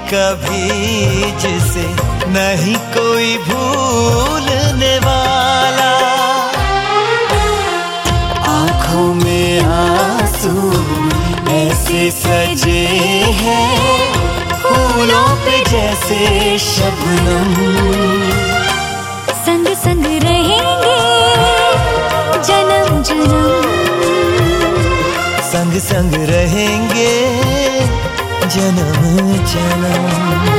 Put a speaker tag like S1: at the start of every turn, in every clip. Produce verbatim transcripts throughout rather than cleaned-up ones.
S1: कभी जिसे नहीं कोई भूलने वाला। आँखों में आंसू ऐसे सजे हैं फूलों पे जैसे शबनम।
S2: संग संग रहेंगे जन्म जन्म,
S1: संग संग रहेंगे जन्म जन्म।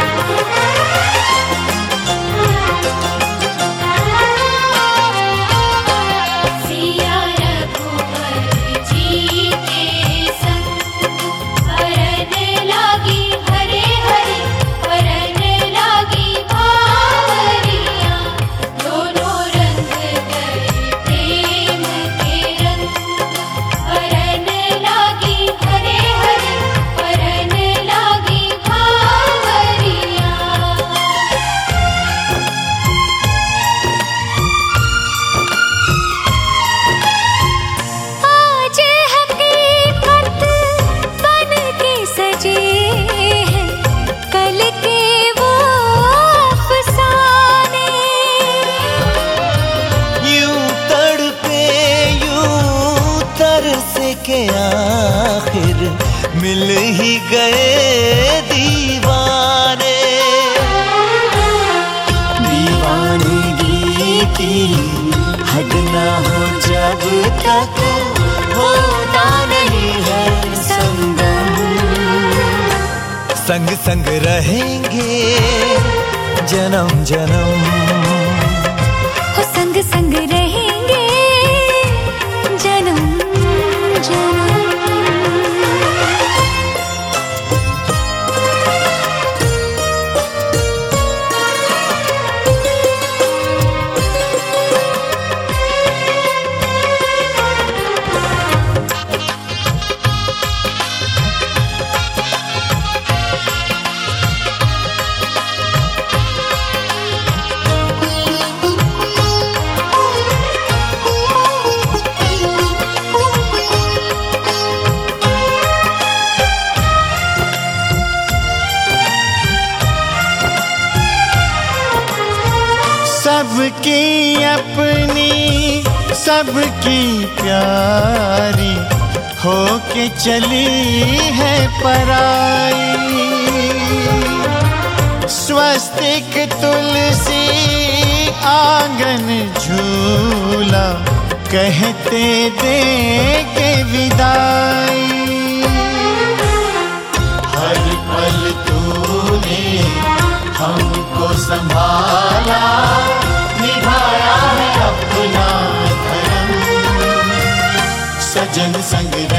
S1: के आखिर मिल ही गए दीवाने। दीवानगी की हद ना हो जब तक होता नहीं है संगम। संग संग रहेंगे जन्म जन्म,
S2: हो संग संग रहेंगे जन्म जन्म।
S1: सबकी अपनी सबकी प्यारी हो के चली है पराई। स्वस्तिक तुलसी आंगन झूला कहते दे के विदाई। हर पल तूने हमको संभाला, निभाया है अपना धर्म। सजन संग